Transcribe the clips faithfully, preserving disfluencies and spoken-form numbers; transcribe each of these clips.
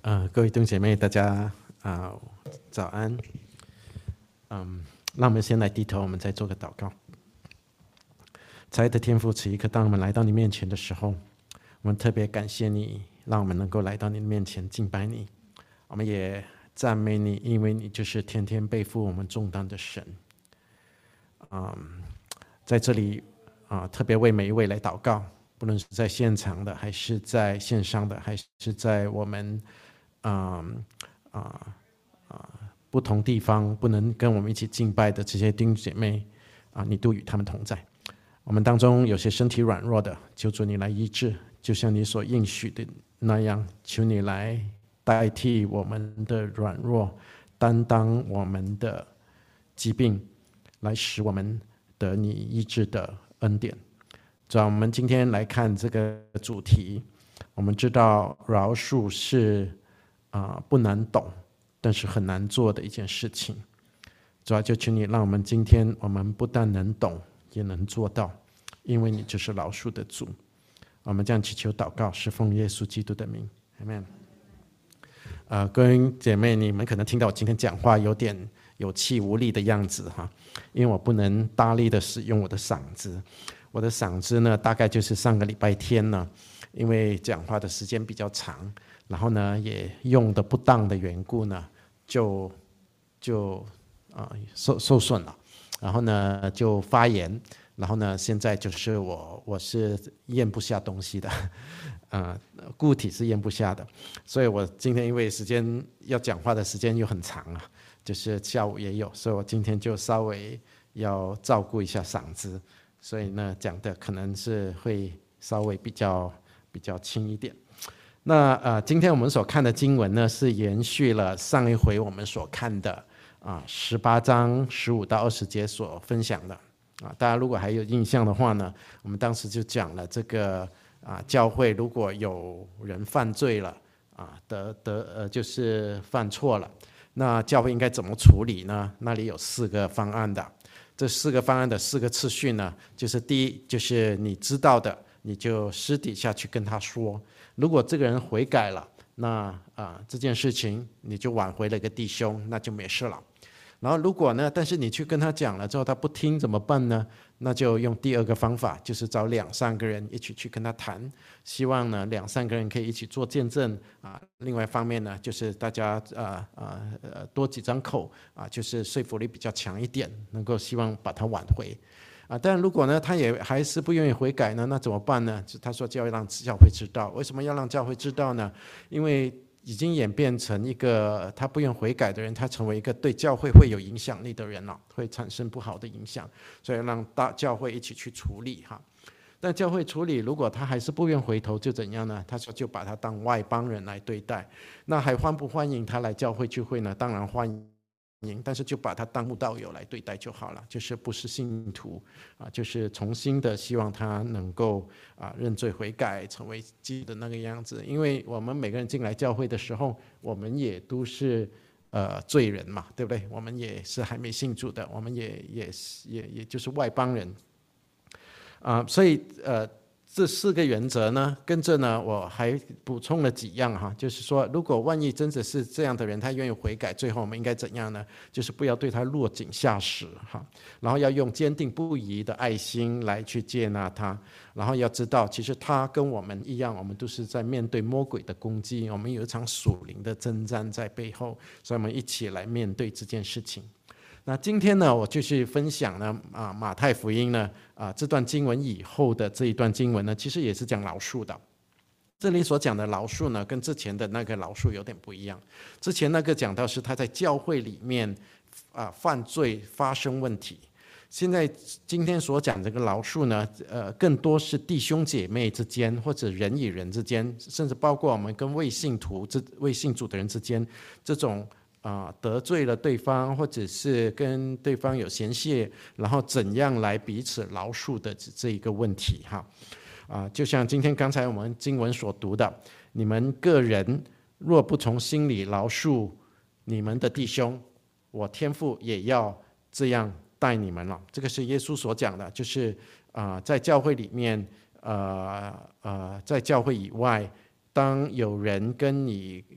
呃，各位弟兄姐妹，大家啊、呃、早安。嗯，让我们先来低头，我们再做个祷告。慈爱的天父，此一刻，当我们来到你面前的时候，我们特别感谢你，让我们能够来到你的面前敬拜你。我们也赞美你，因为你就是天天背负我们重担的神。嗯，在这里啊、呃，特别为每一位来祷告，不论是在现场的，还是在线上的，还是在我们啊啊啊不同地方不能跟我们一起敬拜的这些弟兄姐妹啊，你都与他们同在。我们当中有些身体软弱的，求主你来医治，就像你所应许的那样，求你来代替我们的软弱，担当我们的疾病，来使我们得你医治的恩典。主要我们今天来看这个主题，我们知道饶恕是啊、呃、不难懂，但是很难做的一件事情。主要就求你让我们今天我们不但能懂，也能做到，因为你就是饶恕的主。我们这样祈求祷告，是奉耶稣基督的名 Amen。 呃，各位姐妹，你们可能听到我今天讲话有点有气无力的样子哈，因为我不能大力的使用我的嗓子。我的嗓子呢，大概就是上个礼拜天呢，因为讲话的时间比较长，然后呢也用的不当的缘故呢，就就啊、呃、受受损了，然后呢就发炎，然后呢现在就是我我是咽不下东西的，呃固体是咽不下的，所以我今天因为时间要讲话的时间又很长啊，就是下午也有，所以我今天就稍微要照顾一下嗓子。所以呢，讲的可能是会稍微比较比较轻一点。那呃，今天我们所看的经文呢，是延续了上一回我们所看的啊十八章十五到二十节所分享的啊。大家如果还有印象的话呢，我们当时就讲了这个啊，教会如果有人犯罪了啊，得得呃就是犯错了，那教会应该怎么处理呢？那里有四个方案的。这四个方案的四个次序呢，就是第一，就是你知道的，你就私底下去跟他说。如果这个人悔改了，那啊、呃、这件事情你就挽回了一个弟兄，那就没事了。然后如果呢，但是你去跟他讲了之后，他不听怎么办呢？那就用第二个方法，就是找两三个人一起去跟他谈，希望呢两三个人可以一起做见证啊。另外一方面呢，就是大家呃呃多几张口啊，就是说服力比较强一点，能够希望把他挽回啊。但如果呢他也还是不愿意悔改呢，那怎么办呢？他说就要让教会知道。为什么要让教会知道呢？因为已经演变成一个他不愿悔改的人，他成为一个对教会会有影响力的人了，会产生不好的影响，所以让大教会一起去处理哈。但教会处理，如果他还是不愿回头，就怎样呢？他说就把他当外邦人来对待。那还欢不欢迎他来教会聚会呢？当然欢迎，但是就把他当慕道友来对待就好了，就是不是信徒啊，就是重新的希望他能够啊认罪悔改，成为基督的那个样子。因为我们每个人进来教会的时候，我们也都是呃罪人嘛，对不对？我们也是还没信主的，我们也也也也就是外邦人啊、呃，所以呃。这四个原则呢，跟着呢，我还补充了几样哈，就是说，如果万一真的是这样的人，他愿意悔改，最后我们应该怎样呢？就是不要对他落井下石哈，然后要用坚定不移的爱心来去接纳他，然后要知道，其实他跟我们一样，我们都是在面对魔鬼的攻击，我们有一场属灵的征战在背后，所以我们一起来面对这件事情。那今天呢，我继续分享呢啊马太福音呢啊这段经文以后的这一段经文呢，其实也是讲饶恕的。这里所讲的饶恕呢，跟之前的那个饶恕有点不一样。之前那个讲到是他在教会里面啊犯罪发生问题，现在今天所讲这个饶恕呢，呃，更多是弟兄姐妹之间，或者人与人之间，甚至包括我们跟未信徒、未信主的人之间，这种。啊，得罪了对方，或者是跟对方有嫌隙，然后怎样来彼此饶恕的这一个问题哈。啊，就像今天刚才我们经文所读的，你们个人若不从心里饶恕你们的弟兄，我天父也要这样待你们了。这个是耶稣所讲的，就是啊、呃，在教会里面，呃呃，在教会以外，当有人跟你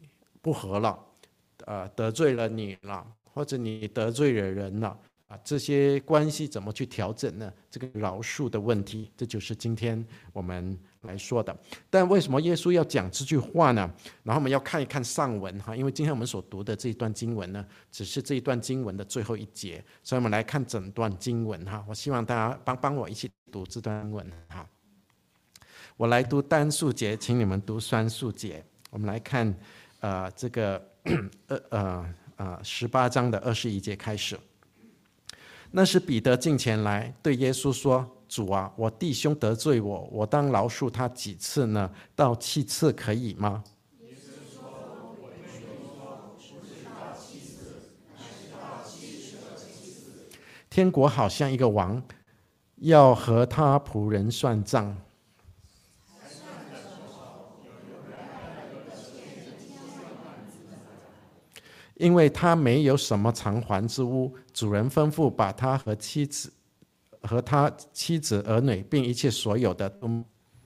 不和了，呃，得罪了你了，或者你得罪了人了。啊，这些关系怎么去调整呢？这个饶恕的问题，这就是今天我们来说的。但为什么耶稣要讲这句话呢？然后我们要看一看上文哈，因为今天我们所读的这一段经文呢，只是这一段经文的最后一节，所以我们来看整段经文哈。我希望大家帮帮我一起读这段经文哈。我来读单数节，请你们读双数节。我们来看，呃，这个呃呃呃十八章的二十一节开始。那时彼得进前来，对耶稣说：“主啊，我弟兄得罪我，我当饶恕他几次呢？到七次可以吗？”耶稣说：“我对你说，不是到七次，乃是到七十二次。”天国好像一个王，要和他仆人算账。因为他没有什么偿还之物，主人吩咐把他和妻子、和他妻子儿女，并一切所有的都。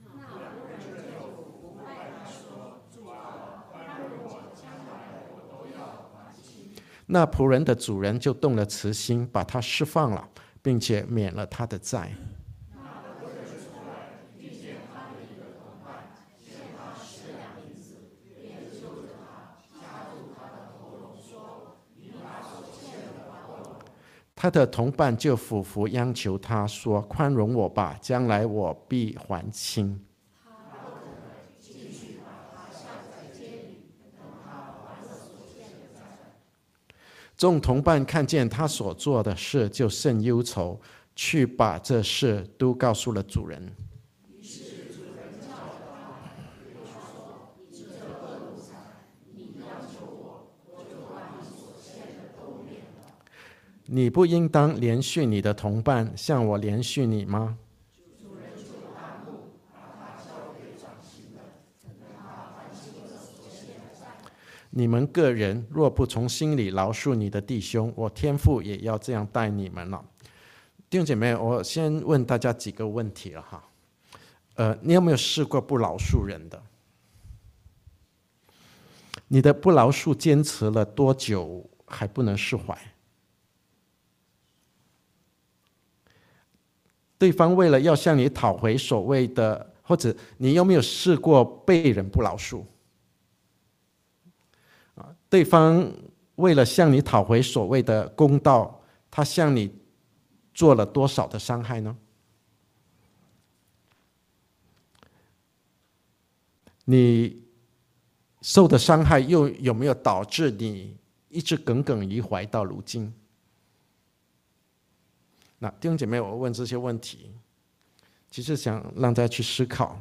那仆人的主人就动了慈心，把他释放了，并且免了他的债。他的同伴就俯伏央求他说：“宽容我吧，将来我必还清。”众同伴看见他所做的事，就甚忧愁，去把这事都告诉了主人。你不应当连续你的同伴，像我连续你吗？你们个人若不从心里饶恕你的弟兄，我天父也要这样待你们了。弟兄姐妹，我先问大家几个问题了哈。呃，你有没有试过不饶恕人的？你的不饶恕坚持了多久还不能释怀？对方为了要向你讨回所谓的，或者你有没有试过被人不饶恕？对方为了向你讨回所谓的公道，他向你做了多少的伤害呢？你受的伤害又有没有导致你一直耿耿于怀到如今？那弟兄姐妹，我问这些问题，其实想让大家去思考，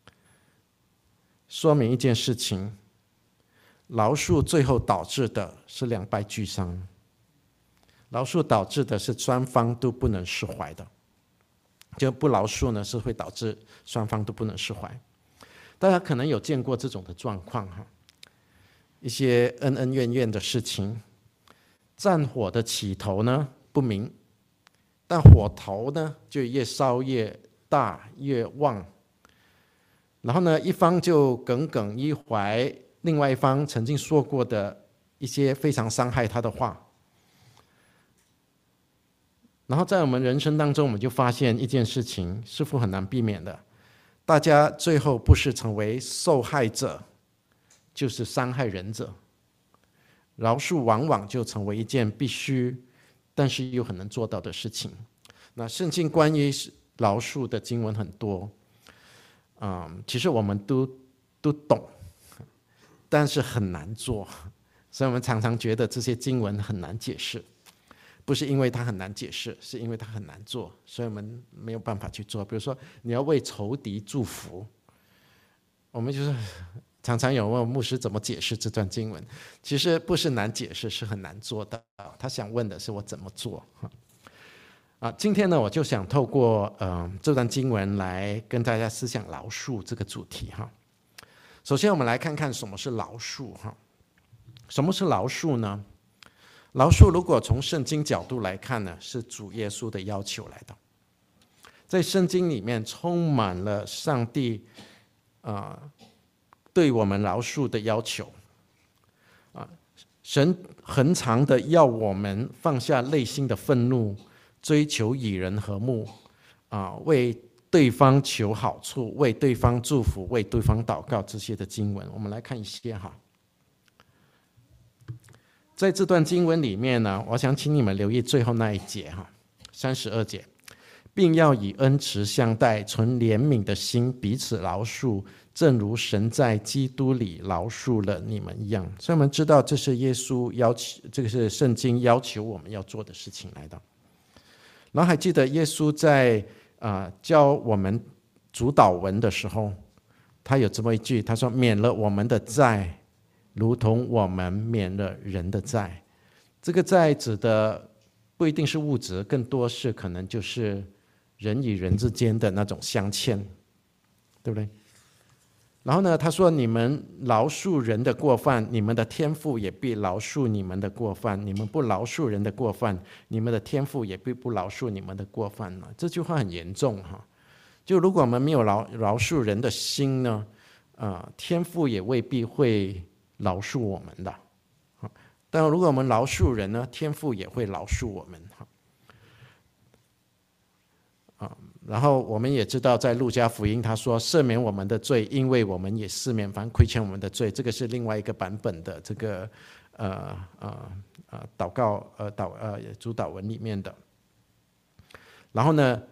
说明一件事情：饶恕最后导致的是两败俱伤，饶恕导致的是双方都不能释怀的，就不饶恕呢是会导致双方都不能释怀。大家可能有见过这种的状况哈，一些恩恩怨怨的事情，战火的起头呢不明，但火头呢就越烧越大越旺，然后呢一方就耿耿于怀另外一方曾经说过的一些非常伤害他的话，然后在我们人生当中，我们就发现一件事情似乎很难避免的，大家最后不是成为受害者，就是伤害人者。饶恕往往就成为一件必须但是又很难做到的事情。那圣经关于饶恕的经文很多，嗯，其实我们都都懂，但是很难做，所以我们常常觉得这些经文很难解释，不是因为它很难解释，是因为它很难做，所以我们没有办法去做。比如说你要为仇敌祝福，我们就是常常有问牧师怎么解释这段经文，其实不是难解释，是很难做到。他想问的是我怎么做啊？今天呢，我就想透过呃这段经文来跟大家思想饶恕这个主题哈。首先，我们来看看什么是饶恕哈。什么是饶恕呢？饶恕如果从圣经角度来看呢，是主耶稣的要求来的。在圣经里面充满了上帝啊、呃、对我们饶恕的要求。 啊，神恒常的要我们放下内心的愤怒，追求与人和睦，啊，为对方求好处，为对方祝福，为对方祷告，这些的经文，我们来看一些哈。在这段经文里面呢，我想请你们留意最后那一节哈，三十二节，并要以恩慈相待，存怜悯的心，彼此饶恕，正如神在基督里饶恕了你们一样。所以我们知道这是耶稣要求，这个是圣经要求我们要做的事情来的。然后还记得耶稣在、呃、教我们主祷文的时候，他有这么一句，他说免了我们的债，如同我们免了人的债。这个债指的不一定是物质，更多是可能就是人与人之间的那种相欠，对不对？然后呢，他说你们饶恕人的过犯，你们的天父也必饶恕你们的过犯，你们不饶恕人的过犯，你们的天父也必不饶恕你们的过犯。这句话很严重哈，就如果我们没有 饶, 饶恕人的心呢、呃、天父也未必会饶恕我们的。但如果我们饶恕人呢，天父也会饶恕我们。然后我们也知道在路加福音他说赦免我们的罪，因为我们也赦免凡亏欠我们的罪。这个是另外一个版本的这个呃呃呃祷告呃祷呃主祷文里面的。然后呢，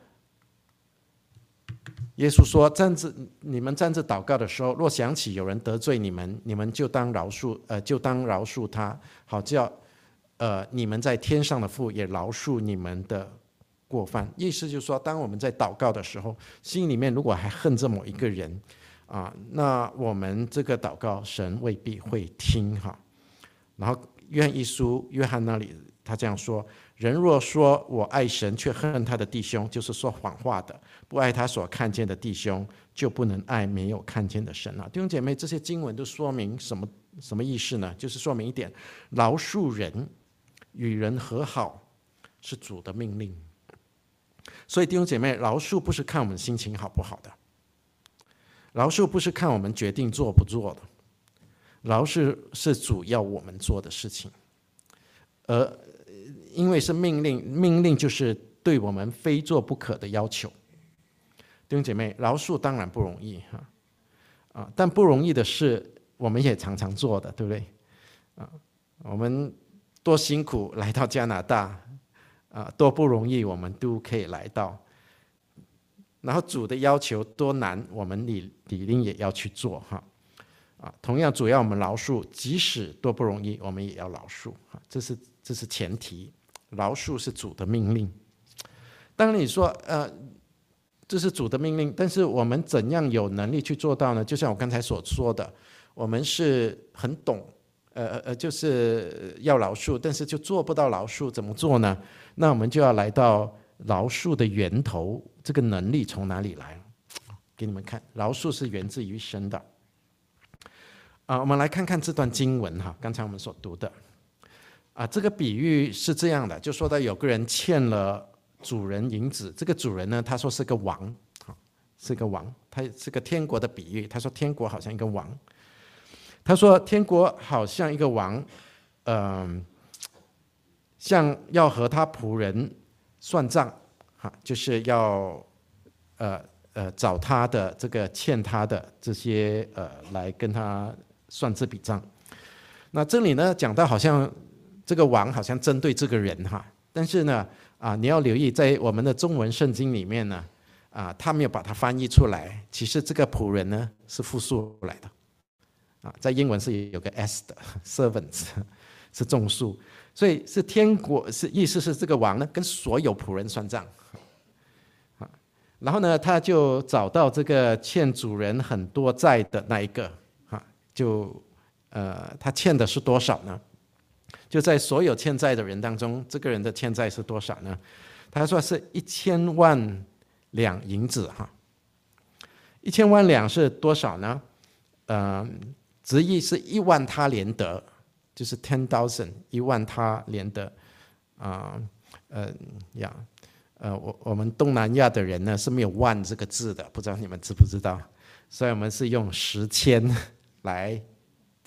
耶稣说站着你们站着祷告的时候，若想起有人得罪你们，你们就当饶恕呃就当饶恕他，好叫呃你们在天上的父也饶恕你们的过犯。意思就是说，当我们在祷告的时候，心里面如果还恨着某一个人啊，那我们这个祷告神未必会听哈。然后约翰一书约翰那里他这样说，人若说我爱神却恨他的弟兄，就是说谎话的，不爱他所看见的弟兄，就不能爱没有看见的神啊。弟兄姐妹，这些经文都说明什么什么意思呢？就是说明一点，饶恕人与人和好是主的命令。所以弟兄姐妹，饶恕不是看我们心情好不好的，饶恕不是看我们决定做不做的，饶恕是主要我们做的事情。而因为是命令，命令就是对我们非做不可的要求。弟兄姐妹，饶恕当然不容易哈，啊，但不容易的事我们也常常做的，对不对？啊，我们多辛苦来到加拿大。啊，多不容易，我们都可以来到。然后主的要求多难，我们理理应也要去做哈。啊，同样主要我们饶恕，即使多不容易，我们也要饶恕哈。这是这是前提，饶恕是主的命令。当然你说呃，这是主的命令，但是我们怎样有能力去做到呢？就像我刚才所说的，我们是很懂。呃呃，就是要饶恕，但是就做不到饶恕，怎么做呢？那我们就要来到饶恕的源头，这个能力从哪里来？给你们看，饶恕是源自于神的。啊，我们来看看这段经文哈，刚才我们所读的。啊，这个比喻是这样的，就说到有个人欠了主人银子，这个主人呢，他说是个王，是个王，他是个天国的比喻，他说天国好像一个王。他说天国好像一个王，呃、像要和他仆人算账，就是要、呃呃、找他的这个欠他的这些、呃、来跟他算这笔账。那这里呢讲到好像这个王好像针对这个人哈，但是呢、啊、你要留意在我们的中文圣经里面呢、啊、他没有把它翻译出来，其实这个仆人呢是复数来的。啊，在英文是有个 s 的 servants 是众数，所以是天国是意思是这个王呢跟所有仆人算账，啊，然后呢他就找到这个欠主人很多债的那一个，啊，就呃他欠的是多少呢？就在所有欠债的人当中，这个人的欠债是多少呢？他说是一千万两银子哈，一千万两是多少呢？呃。直译是一万他连得，就是 ten thousand 一万他连得，啊呃呀呃我我们东南亚的人呢是没有万这个字的，不知道你们知不知道？所以我们是用十千来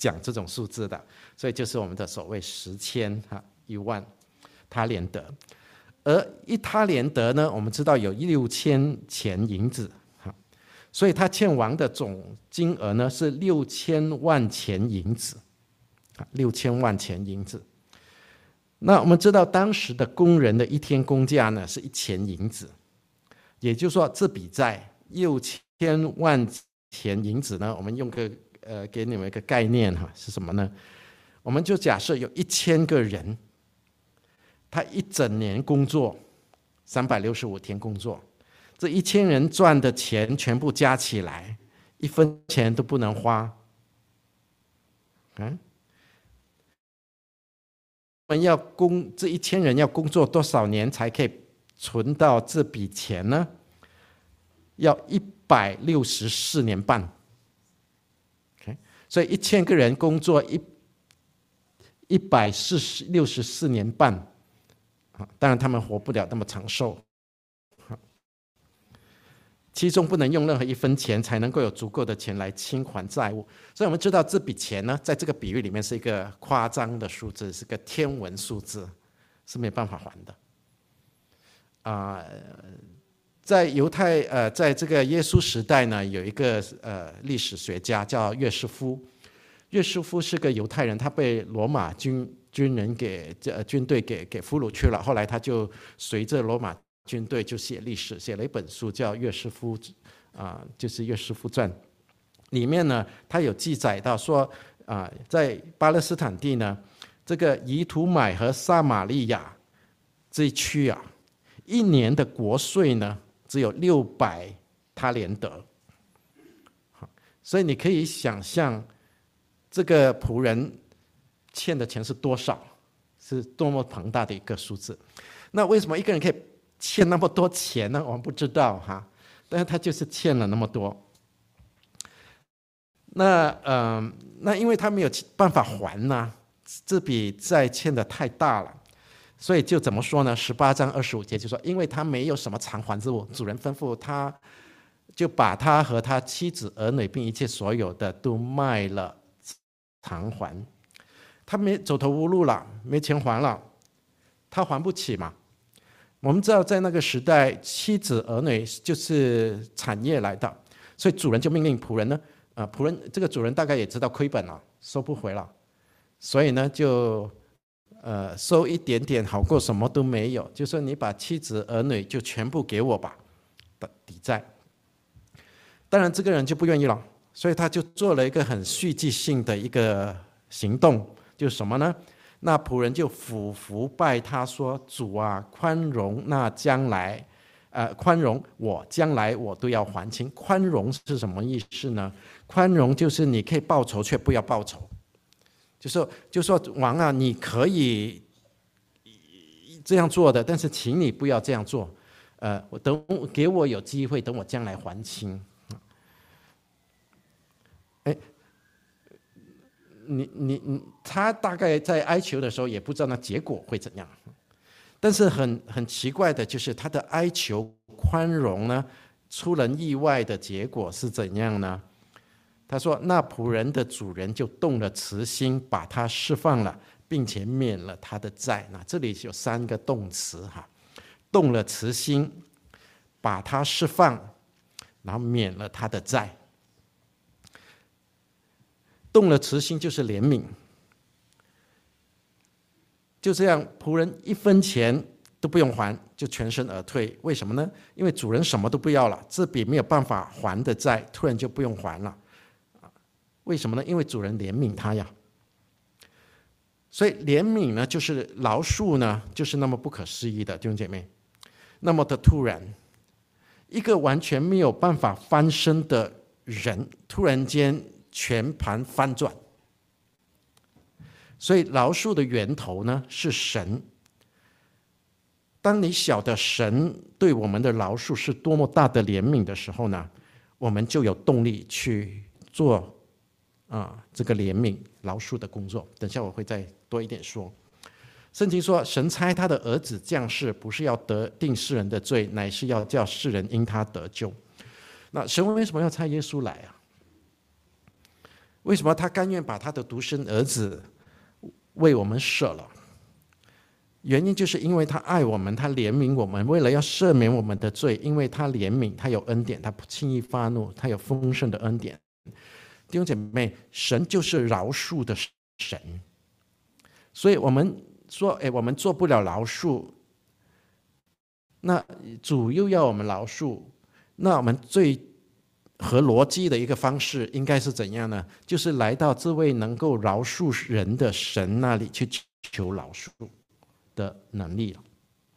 讲这种数字的，所以就是我们的所谓十千哈一万他连得。而一他连得呢，我们知道有六千钱银子，所以他欠王的总金额呢是六千万钱银子，六千万钱银子。那我们知道当时的工人的一天工价呢是一钱银子，也就是说这笔债六千万钱银子呢，我们用个呃给你们一个概念哈，是什么呢？我们就假设有一千个人。他一整年工作，三百六十五天工作，这一千人赚的钱全部加起来，一分钱都不能花。嗯，我们要工这一千人要工作多少年才可以存到这笔钱呢？要一百六十四年半。Okay? 所以一千个人工作一一百四十六十四年半。当然他们活不了那么长寿，其中不能用任何一分钱才能够有足够的钱来清还债务，所以我们知道这笔钱呢，在这个比喻里面是一个夸张的数字，是个天文数字，是没办法还的。啊、呃，在犹太呃，在这个耶稣时代呢，有一个呃历史学家叫约瑟夫，约瑟夫是个犹太人，他被罗马军军人给呃军队给给俘虏去了，后来他就随着罗马军队就写历史，写了一本书叫《约瑟夫》啊、呃，就是《约瑟夫传》。里面呢，他有记载到说啊、呃，在巴勒斯坦地呢，这个以土买和撒玛利亚这一区啊，一年的国税呢只有六百他连得。所以你可以想象，这个仆人欠的钱是多少，是多么庞大的一个数字。那为什么一个人可以欠那么多钱呢？我们不知道哈，但是他就是欠了那么多。那呃，那因为他没有办法还呢，这笔债欠的太大了，所以就怎么说呢？十八章二十五节就说，因为他没有什么偿还之物，主人吩咐他，就把他和他妻子儿女并一切所有的都卖了偿还。他没走投无路了，没钱还了，他还不起嘛。我们知道在那个时代，妻子儿女就是产业来的，所以主人就命令仆人呢，啊、呃，仆人这个主人大概也知道亏本了，收不回了，所以呢就呃收一点点好过什么都没有，就说你把妻子儿女就全部给我吧，抵债。当然这个人就不愿意了，所以他就做了一个很戏剧性的一个行动。就是什么呢？那仆人就俯伏拜他说：“主啊，宽容，那将来，呃，宽容我，将来我都要还清。”宽容是什么意思呢？宽容就是你可以报仇，却不要报仇。就说，就说王啊，你可以这样做的，但是请你不要这样做。呃，我等给我有机会，等我将来还清。哎。你你你，他大概在哀求的时候也不知道那结果会怎样，但是很很奇怪的就是他的哀求宽容呢，出人意外的结果是怎样呢？他说：“那仆人的主人就动了慈心，把他释放了，并且免了他的债。”那这里有三个动词哈，动了慈心，把他释放，然后免了他的债。动了慈心就是怜悯，就这样，仆人一分钱都不用还，就全身而退。为什么呢？因为主人什么都不要了，这笔没有办法还的债，突然就不用还了。为什么呢？因为主人怜悯他呀。所以怜悯呢，就是饶恕呢，就是那么不可思议的，弟兄姐妹，那么的突然，一个完全没有办法翻身的人，突然间全盘翻转。所以饶恕的源头呢是神。当你晓得神对我们的饶恕是多么大的怜悯的时候呢，我们就有动力去做啊这个怜悯饶恕的工作。等下我会再多一点说。圣经说，神差他的儿子降世，不是要得定世人的罪，乃是要叫世人因他得救。那神为什么要差耶稣来啊？ 为什么他甘愿把他的独生儿子为我们舍了？原因就是因为他爱我们，他怜悯我们，为了要赦免我们的罪，因为他怜悯，他有恩典，他不轻易发怒，他有丰盛的恩典。弟兄姐妹，神就是饶恕的神，所以我们说，哎，我们做不了饶恕，那主又要我们饶恕，那我们最合逻辑的一个方式应该是怎样呢？就是来到这位能够饶恕人的神那里去求饶恕的能力了。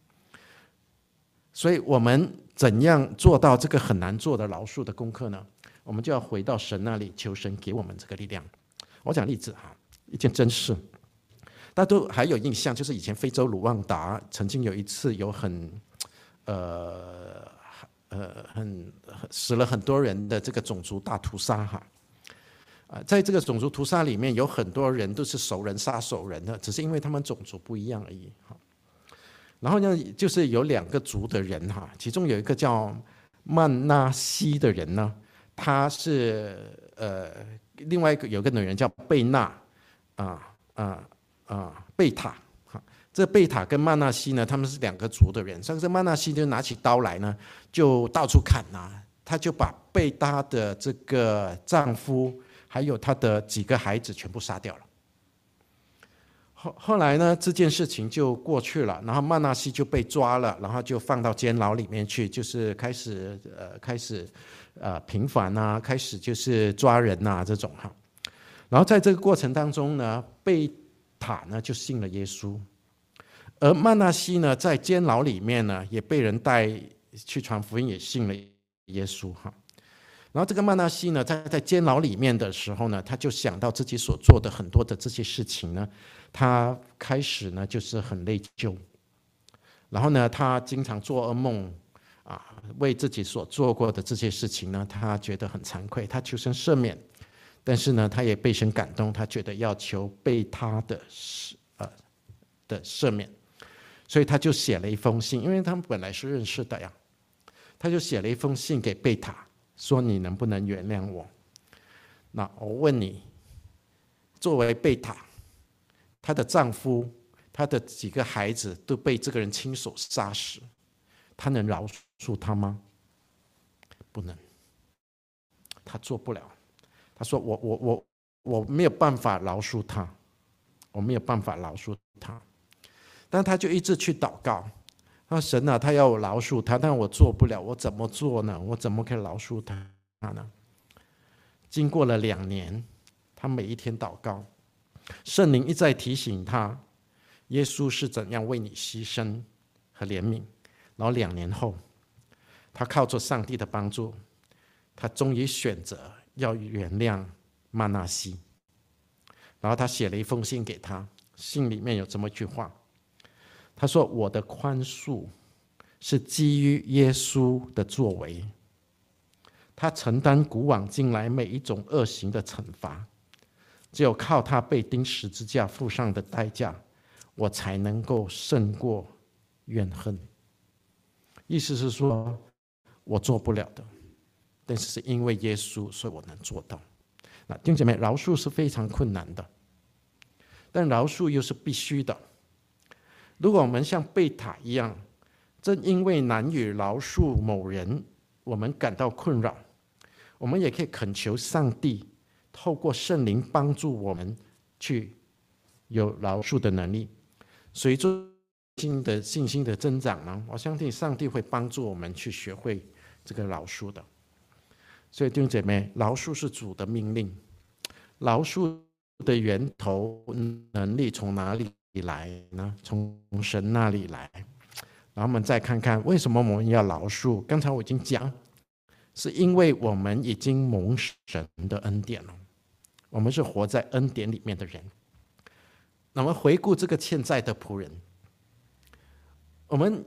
所以我们怎样做到这个很难做的饶恕的功课呢？我们就要回到神那里，求神给我们这个力量。我讲例子哈，一件真事，大家都还有印象，就是以前非洲卢旺达曾经有一次有很呃呃很死了很多人的这个种族大屠杀哈。啊，在这个种族屠杀里面，有很多人都是熟人杀熟人的，只是因为他们种族不一样而已哈。然后呢，就是有两个族的人哈，其中有一个叫曼纳西的人呢，他是呃，另外一个有个女人叫贝纳，啊啊啊贝塔，哈，这贝塔跟曼纳西呢，他们是两个族的人。上次曼纳西就拿起刀来呢，就到处砍啊，他就把贝塔的这个丈夫还有他的几个孩子全部杀掉了。后后来呢，这件事情就过去了，然后曼纳西就被抓了，然后就放到监牢里面去，就是开始呃开始呃平反啊，开始就是抓人啊这种哈。然后在这个过程当中呢，贝塔呢就信了耶稣，而曼纳西呢在监牢里面呢也被人带去传福音，也信了耶稣哈。然后这个曼纳西呢，在在监牢里面的时候呢，他就想到自己所做的很多的这些事情呢，他开始呢就是很内疚，然后呢，他经常做噩梦啊，为自己所做过的这些事情呢，他觉得很惭愧，他求神赦免，但是呢，他也被神感动，他觉得要求被他的呃的赦免，所以他就写了一封信，因为他们本来是认识的呀，他就写了一封信给贝塔。说你能不能原谅我？那我问你，作为贝塔，她的丈夫、她的几个孩子都被这个人亲手杀死，她能饶恕他吗？不能，她做不了。她说我我我我没有办法饶恕他，我没有办法饶恕他。但他就一直去祷告。那神啊，他要我饶恕他，但我做不了，我怎么做呢？我怎么可以饶恕他呢？经过了两年，他每一天祷告，圣灵一再提醒他，耶稣是怎样为你牺牲和怜悯。然后两年后，他靠着上帝的帮助，他终于选择要原谅曼纳西。然后他写了一封信给他，信里面有这么一句话。他说：“我的宽恕是基于耶稣的作为，他承担古往今来每一种恶行的惩罚，只有靠他被钉十字架付上的代价，我才能够胜过怨恨。”意思是说，我做不了的，但是是因为耶稣，所以我能做到。那弟兄姐妹，饶恕是非常困难的，但饶恕又是必须的。如果我们像贝塔一样，正因为难以饶恕某人，我们感到困扰，我们也可以恳求上帝透过圣灵帮助我们去有饶恕的能力。随着新的信心的增长呢，我相信上帝会帮助我们去学会这个饶恕的。所以弟兄姐妹，饶恕是主的命令，饶恕的源头能力从哪里来呢？从神那里来。然后我们再看看为什么我们要饶恕。刚才我已经讲，是因为我们已经蒙神的恩典了，我们是活在恩典里面的人。那我们回顾这个欠债的仆人，我们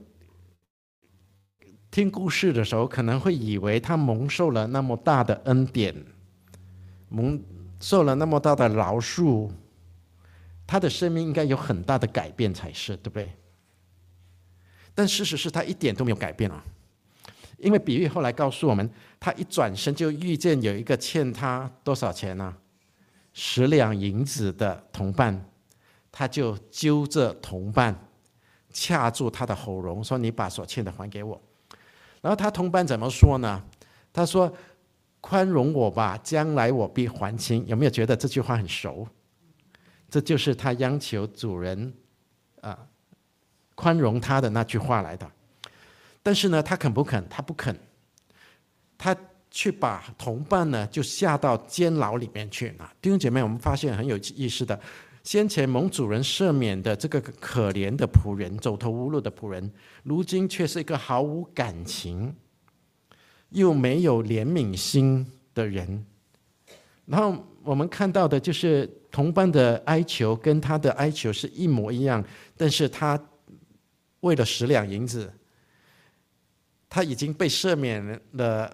听故事的时候可能会以为他蒙受了那么大的恩典，蒙受了那么大的饶恕，他的生命应该有很大的改变才是，对不对？但事实是他一点都没有改变啊，因为比喻后来告诉我们，他一转身就遇见有一个欠他多少钱呢、啊？ 十两银子的同伴，他就揪着同伴，掐住他的喉咙，说：“你把所欠的还给我。”然后他同伴怎么说呢？他说：“宽容我吧，将来我必还清。”有没有觉得这句话很熟？这就是他央求主人啊宽容他的那句话来的。但是呢，他肯不肯？他不肯。他去把同伴呢就下到监牢里面去。弟兄姐妹，我们发现很有意思的，先前蒙主人赦免的这个可怜的仆人，走投无路的仆人，如今却是一个毫无感情又没有怜悯心的人。然后我们看到的就是同伴的哀求跟他的哀求是一模一样，但是他为了十两银子，他已经被赦免了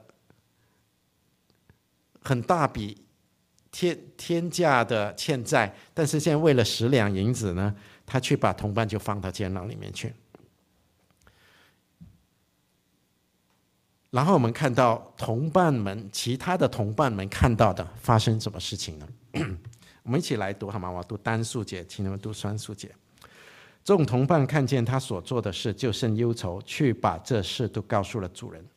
很大笔天天价的欠债，但是现在为了十两银子呢，他去把同伴就放到监牢里面去。然后我们看到同伴们，其他的同伴们看到的发生什么事情呢？我们一起来读好吗？我读单数节，请你们读双数节。众同伴看见他所做的事，就甚忧愁，去把这事都告诉了主人。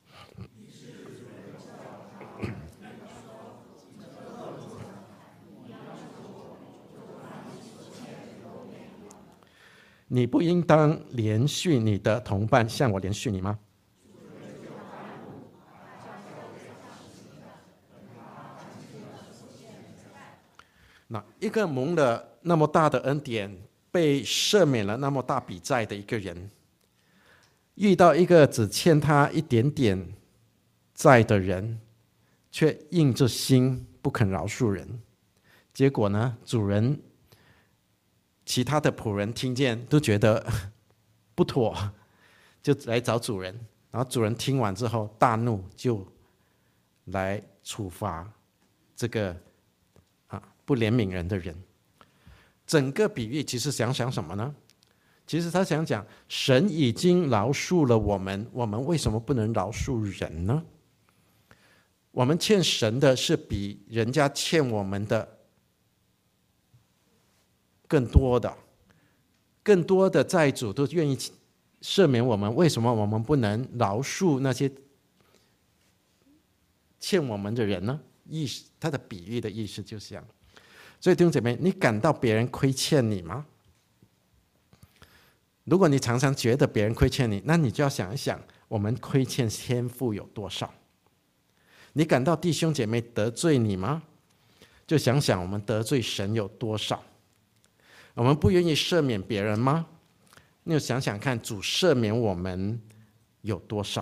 你不应当连续你的同伴，像我连续你吗？那一个蒙了那么大的恩典，被赦免了那么大笔债的一个人，遇到一个只欠他一点点债的人，却硬着心不肯饶恕人。结果呢，主人其他的仆人听见都觉得不妥，就来找主人。然后主人听完之后大怒，就来处罚这个啊不怜悯人的人。整个比喻其实想想什么呢？其实他想讲，神已经饶恕了我们，我们为什么不能饶恕人呢？我们欠神的是比人家欠我们的更多的，更多的债主都愿意赦免我们，为什么我们不能饶恕那些欠我们的人呢？意思，他的比喻的意思就是这样。所以弟兄姐妹，你感到别人亏欠你吗？如果你常常觉得别人亏欠你，那你就要想一想，我们亏欠天父有多少？你感到弟兄姐妹得罪你吗？就想想我们得罪神有多少。我们不愿意赦免别人吗？你就想想看，主赦免我们有多少？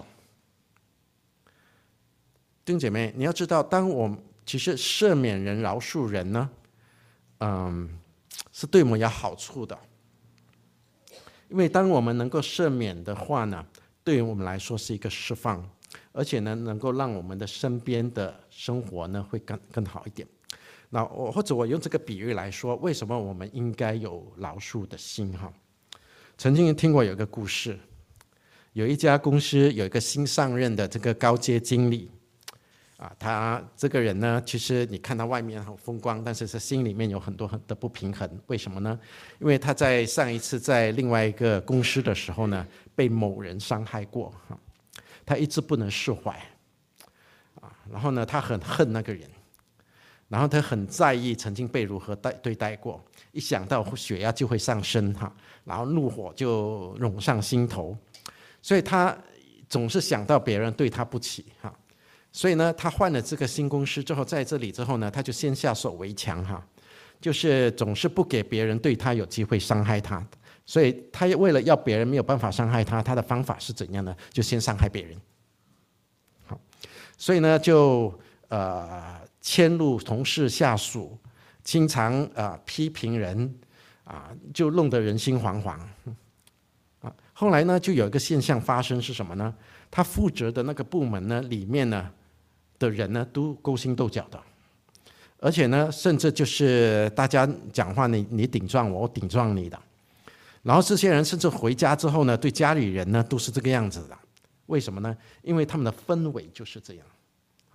弟兄姐妹，你要知道，当我们其实赦免人、饶恕人呢，嗯，是对我们有好处的。因为当我们能够赦免的话呢，对于我们来说是一个释放，而且呢，能够让我们的身边的生活呢会更更好一点。那我或者我用这个比喻来说，为什么我们应该有饶恕的心哈？曾经听过有一个故事，有一家公司有一个新上任的这个高阶经理啊，他这个人呢，其实你看他外面很风光，但是他心里面有很多很的不平衡。为什么呢？因为他在上一次在另外一个公司的时候呢，被某人伤害过，他一直不能释怀啊。然后呢，他很恨那个人，然后他很在意曾经被如何待对待过，一想到血压就会上升哈，然后怒火就涌上心头，所以他总是想到别人对他不起哈。所以呢，他换了这个新公司之后，在这里之后呢，他就先下手为强哈，就是总是不给别人对他有机会伤害他。所以他为了要别人没有办法伤害他，他的方法是怎样呢？就先伤害别人。好，所以呢，就呃迁怒同事下属，经常啊、呃、批评人啊，就弄得人心惶惶啊。后来呢，就有一个现象发生是什么呢？他负责的那个部门呢，里面呢的人呢都勾心斗角的，而且呢，甚至就是大家讲话你你顶撞我，我顶撞你的。然后这些人甚至回家之后呢，对家里人呢都是这个样子的。为什么呢？因为他们的氛围就是这样。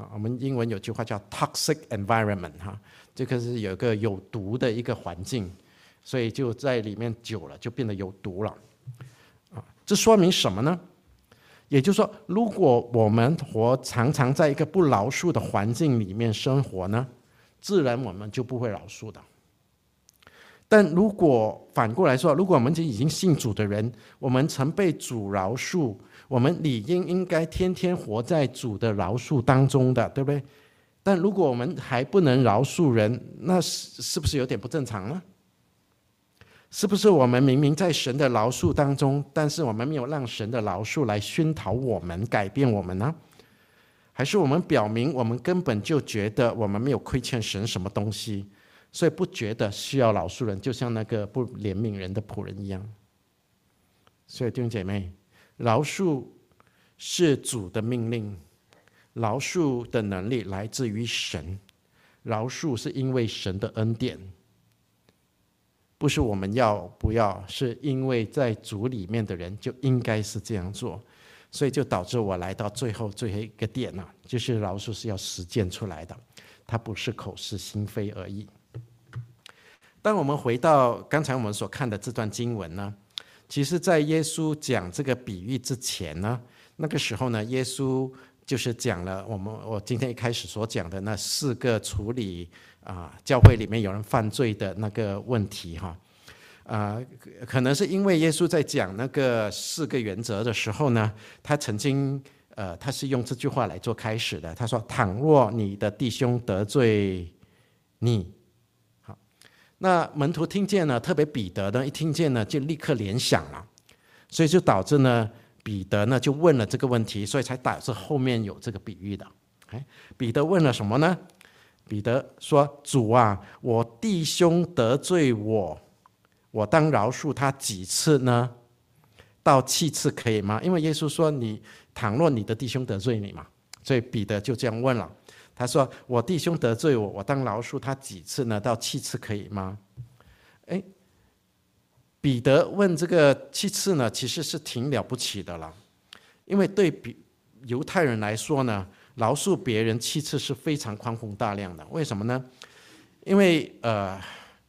我们英文有句话叫 toxic environment 哈，这个是有一个有毒的一个环境，所以就在里面久了就变得有毒了。这说明什么呢？也就是说，如果我们活常常在一个不饶恕的环境里面生活呢，自然我们就不会饶恕的。但如果反过来说，如果我们已经信主的人，我们曾被主饶恕，我们理应应该天天活在主的饶恕当中的，对不对？但如果我们还不能饶恕人，那是是不是有点不正常呢？是不是我们明明在神的饶恕当中，但是我们没有让神的饶恕来熏陶我们、改变我们呢？还是我们表明我们根本就觉得我们没有亏欠神什么东西，所以不觉得需要饶恕人，就像那个不怜悯人的仆人一样？所以弟兄姐妹，饶恕是主的命令，饶恕的能力来自于神，饶恕是因为神的恩典，不是我们要不要，是因为在主里面的人就应该是这样做。所以就导致我来到最后最后一个点了，就是饶恕是要实践出来的，它不是口是心非而已。当我们回到刚才我们所看的这段经文呢，其实在耶稣讲这个比喻之前呢，那个时候呢，耶稣就是讲了我们我今天一开始所讲的那四个处理啊、呃、教会里面有人犯罪的那个问题哈。啊、呃，可能是因为耶稣在讲那个四个原则的时候呢，他曾经呃，他是用这句话来做开始的。他说：“倘若你的弟兄得罪你，好，那门徒听见呢，特别彼得呢，一听见呢，就立刻联想了，所以就导致呢，彼得呢就问了这个问题，所以才导致后面有这个比喻的。哎，彼得问了什么呢？彼得说：主啊，我弟兄得罪我。”我当饶恕他几次呢？到七次可以吗？因为耶稣说你倘若你的弟兄得罪你嘛，所以彼得就这样问了。他说：我弟兄得罪我，我当饶恕他几次呢？到七次可以吗？哎，彼得问这个七次呢，其实是挺了不起的了，因为对犹太人来说呢，饶恕别人七次是非常宽宏大量的。为什么呢？因为呃。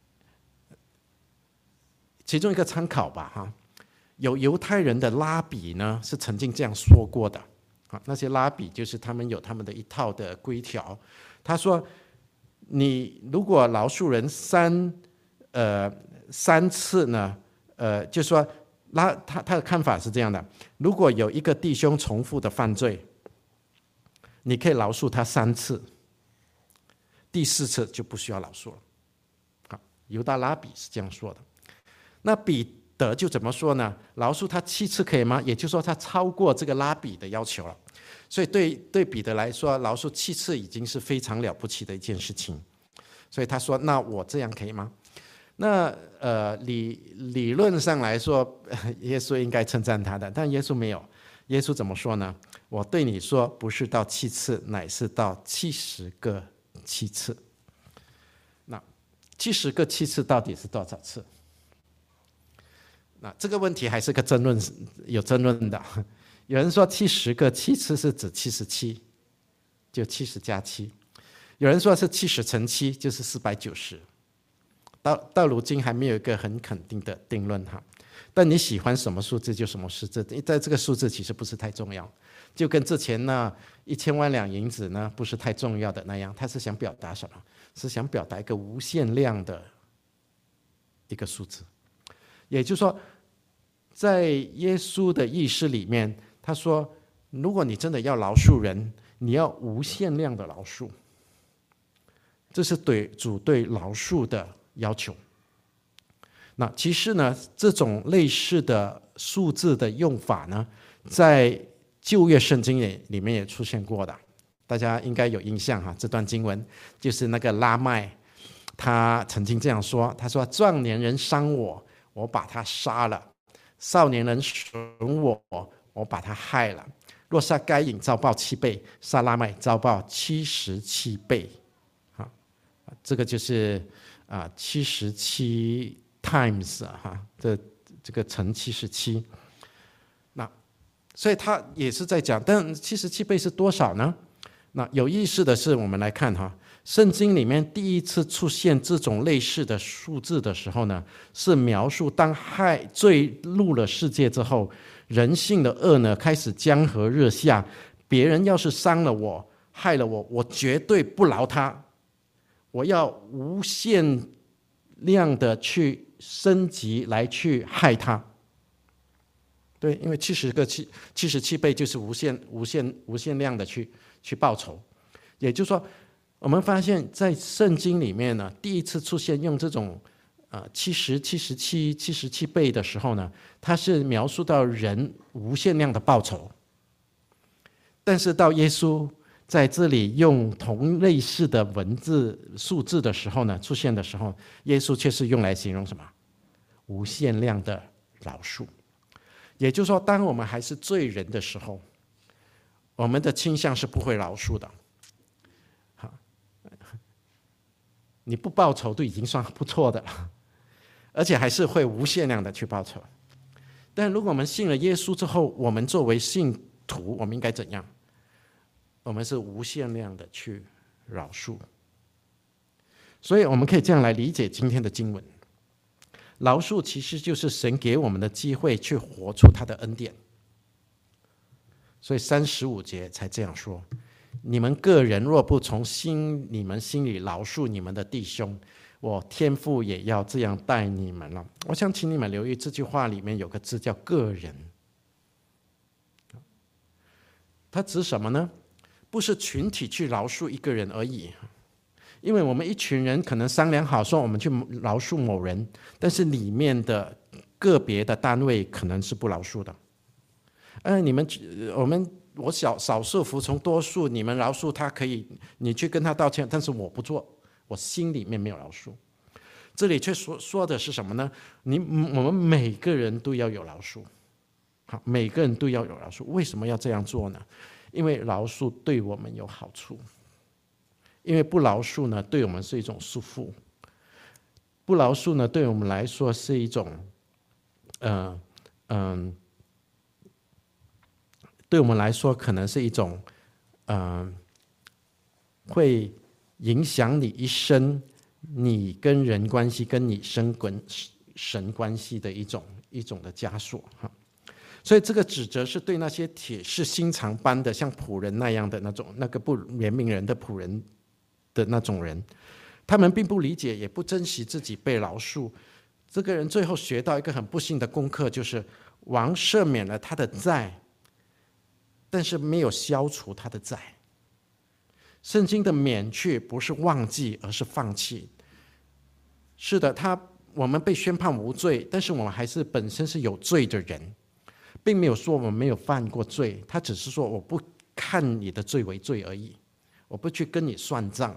其中一个参考吧，哈，有犹太人的拉比呢是曾经这样说过的，啊，那些拉比就是他们有他们的一套的规条。他说，你如果饶恕人三呃三次呢，呃，就说拉他他的看法是这样的：如果有一个弟兄重复的犯罪，你可以饶恕他三次，第四次就不需要饶恕了。好，犹大拉比是这样说的。那彼得就怎么说呢？饶恕他七次可以吗？也就是说他超过这个拉比的要求了，所以对对彼得来说，饶恕七次已经是非常了不起的一件事情。所以他说：那我这样可以吗？那呃理理论上来说，耶稣应该称赞他的，但耶稣没有。耶稣怎么说呢？我对你说，不是到七次，乃是到七十个七次。那七十个七次到底是多少次？那这个问题还是个争论，有争论的。有人说七十个七次是指七十七，就七十加七；有人说是七十乘七，就是四百九十。到到如今还没有一个很肯定的定论哈。但你喜欢什么数字就什么数字，在这个数字其实不是太重要，就跟之前那一千万两银子呢不是太重要的那样。他是想表达什么？是想表达一个无限量的一个数字。也就是说，在耶稣的意识里面，他说，如果你真的要饶恕人，你要无限量的饶恕，这是对主对饶恕的要求。那其实呢，这种类似的数字的用法呢，在旧约圣经也里面也出现过的，大家应该有印象哈。这段经文就是那个拉麦，他曾经这样说，他说：壮年人伤我，我把他杀了；少年人损我，我把他害了。若杀该隐，遭报七倍；杀拉麦，遭报七十七倍。啊，这个就是啊七十七 times 哈，这这个乘七十七。那所以他也是在讲，但七十七倍是多少呢？ 那有意思的是，我们来看哈，圣经里面第一次出现这种类似的数字的时候呢，是描述当害罪入了世界之后，人性的恶呢开始江河日下，别人要是伤了我、害了我，我绝对不饶他，我要无限量的去升级来去害他。对，因为七十个七七十七倍就是无限无限无限量的去去报仇，也就是说，我们发现，在圣经里面呢，第一次出现用这种呃七十、七十七、七十七倍的时候呢，它是描述到人无限量的报仇。但是到耶稣在这里用同类似的文字数字的时候呢，出现的时候，耶稣却是用来形容什么？无限量的饶恕。也就是说，当我们还是罪人的时候，我们的倾向是不会饶恕的。好，你不报仇都已经算不错的了，而且还是会无限量的去报仇。但如果我们信了耶稣之后，我们作为信徒，我们应该怎样？我们是无限量的去饶恕。所以我们可以这样来理解今天的经文：饶恕其实就是神给我们的机会，去活出他的恩典。所以三十五节才这样说：你们个人若不从心你们心里饶恕你们的弟兄，我天父也要这样待你们了。我想请你们留意这句话里面有个字叫个人，它指什么呢？不是群体去饶恕一个人而已，因为我们一群人可能商量好说我们去饶恕某人，但是里面的个别的单位可能是不饶恕的。呃，你们我们我少少数服从多数，你们饶恕他可以，你去跟他道歉，但是我不做，我心里面没有饶恕。这里却说说的是什么呢？你我们每个人都要有饶恕，好，每个人都要有饶恕。为什么要这样做呢？因为饶恕对我们有好处，因为不饶恕呢，对我们是一种束缚。不饶恕呢，对我们来说是一种，嗯、呃、嗯。对我们来说，可能是一种，嗯、呃，会影响你一生，你跟人关系，跟你生跟神关系的一种一种的枷锁哈。所以这个指责是对那些铁石心肠般的，像仆人那样的那种那个不怜悯人的仆人的那种人，他们并不理解，也不珍惜自己被饶恕。这个人最后学到一个很不幸的功课，就是王赦免了他的债，但是没有消除他的债。圣经的免去不是忘记，而是放弃。是的，他我们被宣判无罪，但是我们还是本身是有罪的人，并没有说我们没有犯过罪，他只是说我不看你的罪为罪而已，我不去跟你算账。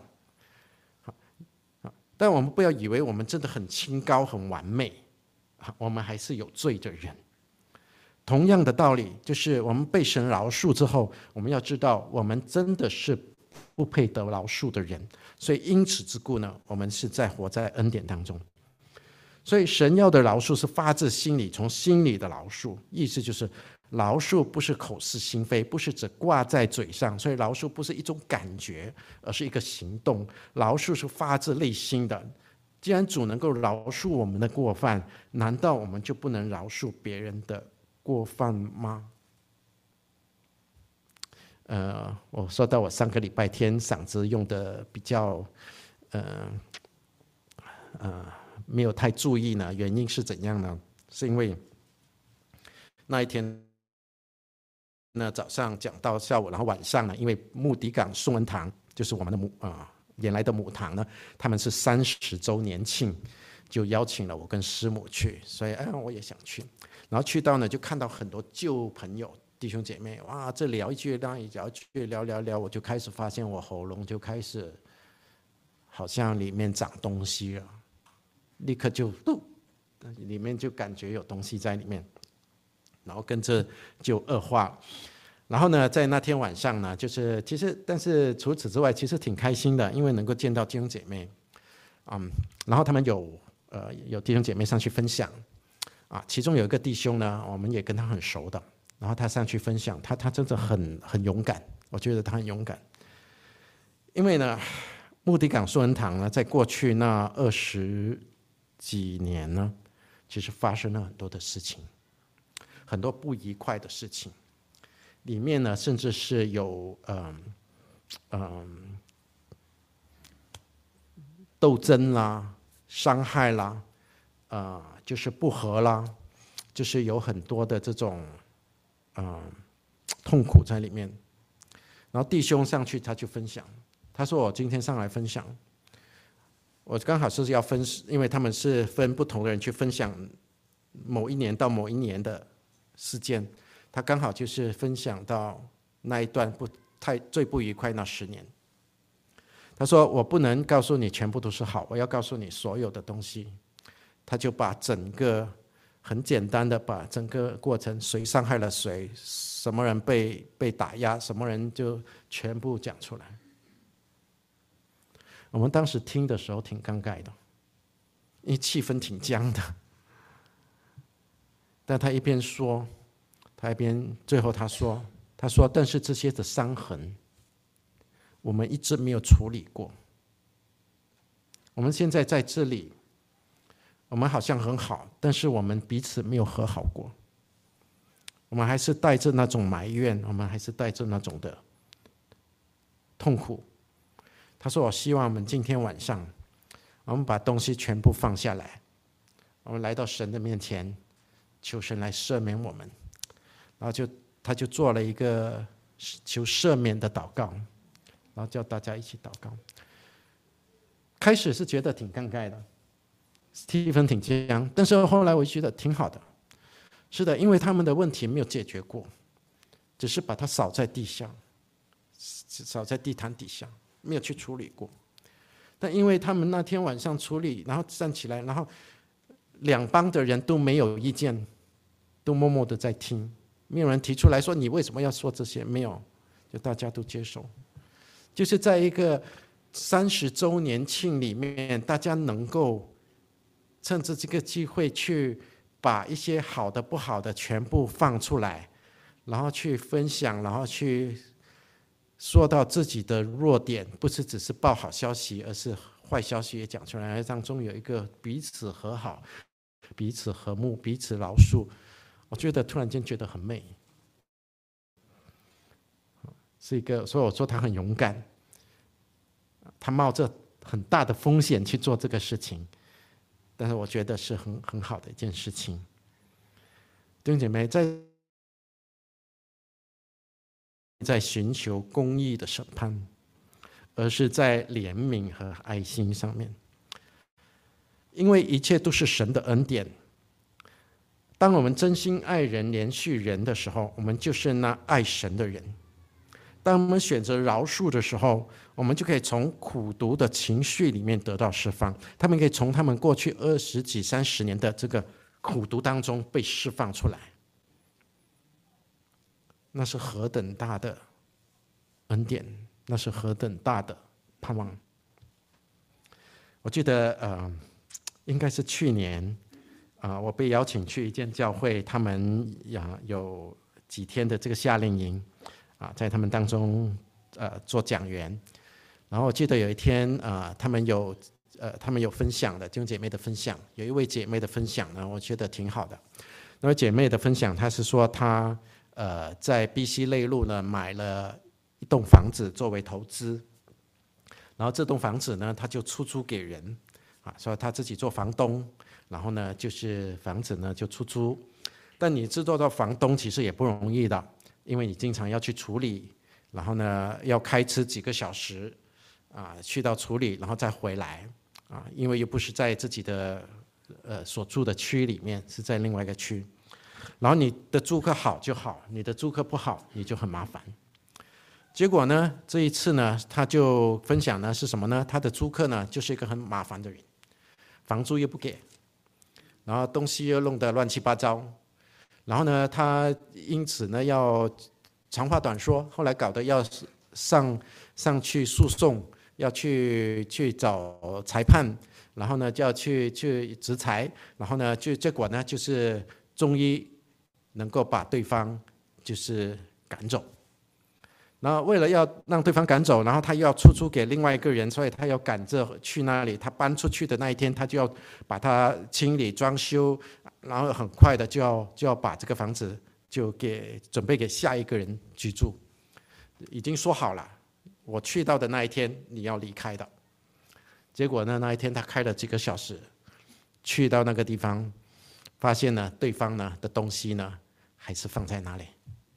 但我们不要以为我们真的很清高很完美，我们还是有罪的人。同样的道理，就是我们被神饶恕之后，我们要知道我们真的是不配得饶恕的人，所以因此之故呢，我们是在活在恩典当中。所以神要的饶恕是发自心里，从心里的饶恕，意思就是饶恕不是口是心非，不是只挂在嘴上，所以饶恕不是一种感觉，而是一个行动。饶恕是发自内心的。既然主能够饶恕我们的过犯，难道我们就不能饶恕别人的过犯吗？呃，我说到我上个礼拜天嗓子用的比较，呃，呃，没有太注意呢，原因是怎样呢？是因为那一天呢早上讲到下午，然后晚上呢，因为慕迪港颂恩堂就是我们的母啊、呃、原来的母堂呢，他们是三十周年庆，就邀请了我跟师母去，所以哎我也想去。然后去到呢，就看到很多旧朋友弟兄姐妹，哇，这聊一句那一聊去聊聊聊，我就开始发现我喉咙就开始好像里面长东西了，立刻就里面就感觉有东西在里面，然后跟着就恶化了。然后呢，在那天晚上呢，就是其实但是除此之外，其实挺开心的，因为能够见到弟兄姐妹，嗯，然后他们有呃有弟兄姐妹上去分享。啊，其中有一个弟兄呢，我们也跟他很熟的，然后他上去分享，他他真的很很勇敢，我觉得他很勇敢。 因为呢，牧地港树恩堂呢，在过去那二十几年呢，其实发生了很多的事情，很多不愉快的事情，里面呢，甚至是有嗯嗯斗争啦、伤害啦，啊、呃，就是不和啦，就是有很多的这种嗯痛苦在里面。然后弟兄上去，他就分享，他说：“我今天上来分享，我刚好是要分，因为他们是分不同的人去分享某一年到某一年的事件，他刚好就是分享到那一段不太最不愉快那十年。他说：我不能告诉你全部都是好，我要告诉你所有的东西。他就把整个很简单的把整个过程，谁伤害了谁，什么人被被打压，什么人就全部讲出来。我们当时听的时候挺尴尬的，因为气氛挺僵的。但他一边说，他一边最后他说，他说，但是这些的伤痕，我们一直没有处理过。我们现在在这里，我们好像很好，但是我们彼此没有和好过。我们还是带着那种埋怨，我们还是带着那种的痛苦。他说：“我希望我们今天晚上，我们把东西全部放下来，我们来到神的面前，求神来赦免我们。”然后就他就做了一个求赦免的祷告，然后叫大家一起祷告。开始是觉得挺尴尬的，气氛挺僵，但是后来我觉得挺好的。是的，因为他们的问题没有解决过，只是把它扫在地下，扫在地毯底下，没有去处理过。但因为他们那天晚上处理，然后站起来，然后两帮的人都没有意见，都默默的在听，没有人提出来说你为什么要说这些，没有，就大家都接受。就是在一个三十周年庆里面，大家能够趁着这个机会去把一些好的不好的全部放出来，然后去分享，然后去说到自己的弱点，不是只是报好消息，而是坏消息也讲出来，当中有一个彼此和好，彼此和睦，彼此饶恕。我觉得突然间觉得很美，是一个，所以我说他很勇敢，他冒着很大的风险去做这个事情，但是我觉得是很很好的一件事情。弟兄姐妹，在在寻求公义的审判，而是在怜悯和爱心上面，因为一切都是神的恩典。当我们真心爱人、怜恤人的时候，我们就是那爱神的人。当我们选择饶恕的时候，我们就可以从苦毒的情绪里面得到释放。他们可以从他们过去二十几、三十年的这个苦毒当中被释放出来。那是何等大的恩典，那是何等大的盼望。我记得呃，应该是去年啊、呃，我被邀请去一间教会，他们呀有几天的这个夏令营啊，在他们当中呃做讲员。然后我记得有一天啊、呃，他们有呃他们有分享的弟兄姐妹的分享，有一位姐妹的分享呢，我觉得挺好的。那位姐妹的分享，她是说她呃在 B C 内陆呢买了一栋房子作为投资，然后这栋房子呢，她就出租给人啊，所以她自己做房东，然后呢就是房子呢就出租。但你制作到房东其实也不容易的，因为你经常要去处理，然后呢要开车几个小时啊，去到处理，然后再回来啊，因为又不是在自己的呃所住的区里面，是在另外一个区。然后你的租客好就好，你的租客不好，你就很麻烦。结果呢，这一次呢，他就分享呢是什么呢？他的租客呢就是一个很麻烦的人，房租又不给，然后东西又弄得乱七八糟，然后呢，他因此呢要长话短说，后来搞得要上上去诉讼，要去去找裁判，然后呢就要去去执裁，然后呢就结果呢就是终于能够把对方就是赶走。 然后为了要让对方赶走，然后他又要出租给另外一个人，所以他要赶着去那里。他搬出去的那一天，他就要把它清理装修，然后很快的就要就要把这个房子就给准备给下一个人居住。已经说好了，我去到的那一天你要离开的。结果呢，那一天他开了几个小时，去到那个地方，发现呢对方呢的东西呢还是放在那里。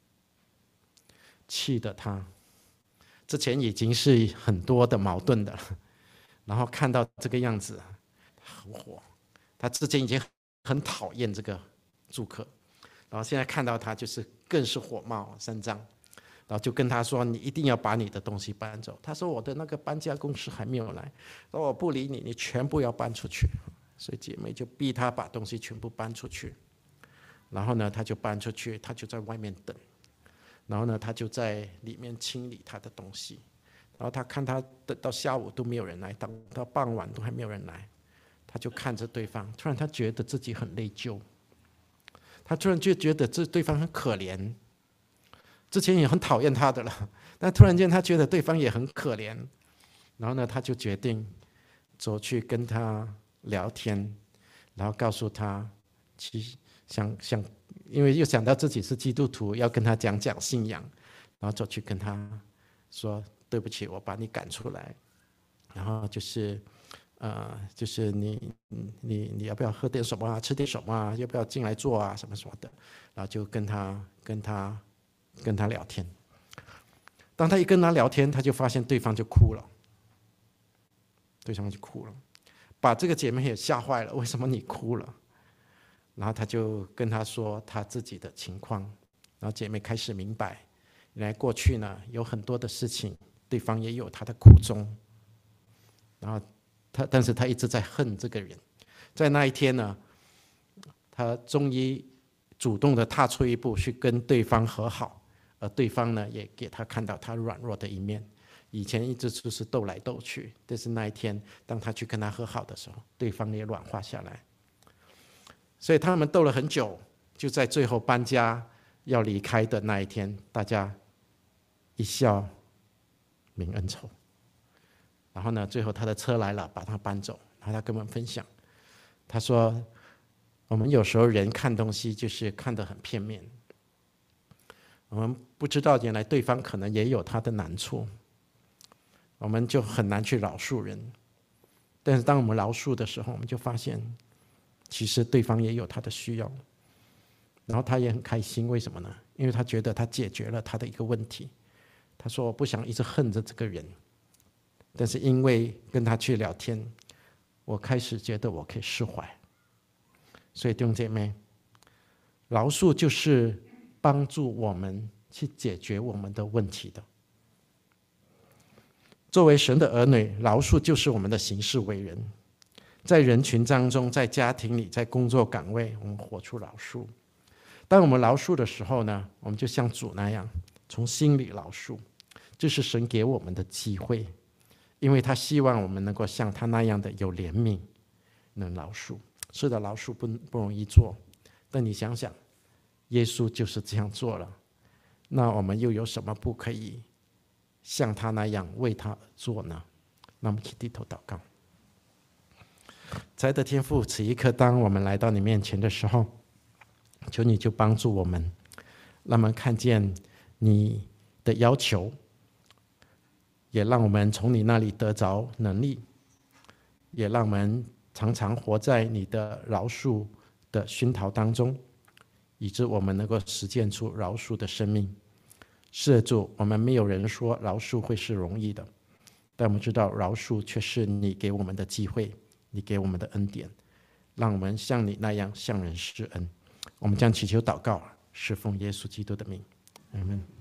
气的他，之前已经是很多的矛盾的了，然后看到这个样子，很火。他之前已经很讨厌这个住客，然后现在看到他就是更是火冒三丈，然后就跟他说：“你一定要把你的东西搬走。”他说：“我的那个搬家公司还没有来，说我不理你，你全部要搬出去。”所以姐妹就逼他把东西全部搬出去，然后呢，他就搬出去，他就在外面等。然后呢，他就在里面清理他的东西，然后他看他等到下午都没有人来，到到傍晚都还没有人来，他就看着对方，突然他觉得自己很内疚，他突然就觉得这对方很可怜，之前也很讨厌他的了，但突然间他觉得对方也很可怜，然后呢，他就决定走去跟他聊天，然后告诉他，其实想想。因为又想到自己是基督徒，要跟他讲讲信仰，然后走去跟他说：“对不起，我把你赶出来。然后就是，呃，就是你你你要不要喝点什么啊？吃点什么啊？要不要进来坐啊？什么什么的。”然后就跟他跟他跟他聊天。当他一跟他聊天，他就发现对方就哭了，对方就哭了，把这个姐妹也吓坏了。为什么你哭了？然后他就跟他说他自己的情况，然后姐妹开始明白，原来过去呢有很多的事情，对方也有他的苦衷，然后他，但是他一直在恨这个人。在那一天呢，他终于主动的踏出一步去跟对方和好，而对方呢也给他看到他软弱的一面。以前一直就是斗来斗去，但是那一天当他去跟他和好的时候，对方也软化下来。所以他们斗了很久，就在最后搬家要离开的那一天，大家一笑泯恩仇。然后呢，最后他的车来了，把他搬走。然后他跟我们分享，他说：“我们有时候人看东西就是看得很片面，我们不知道原来对方可能也有他的难处，我们就很难去饶恕人。但是当我们饶恕的时候，我们就发现。”其实对方也有他的需要，然后他也很开心，为什么呢？因为他觉得他解决了他的一个问题。他说：“我不想一直恨着这个人，但是因为跟他去聊天，我开始觉得我可以释怀。”所以弟兄姐妹，饶恕就是帮助我们去解决我们的问题的。作为神的儿女，饶恕就是我们的行事为人。在人群当中，在家庭里，在工作岗位，我们活出饶恕。当我们饶恕的时候呢，我们就像主那样，从心里饶恕。这是神给我们的机会，因为他希望我们能够像他那样的有怜悯，能饶恕。是的，饶恕不不容易做，但你想想，耶稣就是这样做了，那我们又有什么不可以像他那样为他而做呢？那我们一起低头祷告。亲爱的天父，此一刻当我们来到你面前的时候，求你就帮助我们，让我们看见你的要求，也让我们从你那里得着能力，也让我们常常活在你的饶恕的熏陶当中，以致我们能够实践出饶恕的生命。是的，主，我们没有人说饶恕会是容易的，但我们知道饶恕却是你给我们的机会，你给我们的恩典，让我们像你那样向人施恩。我们将祈求祷告，是奉耶稣基督的名，阿们。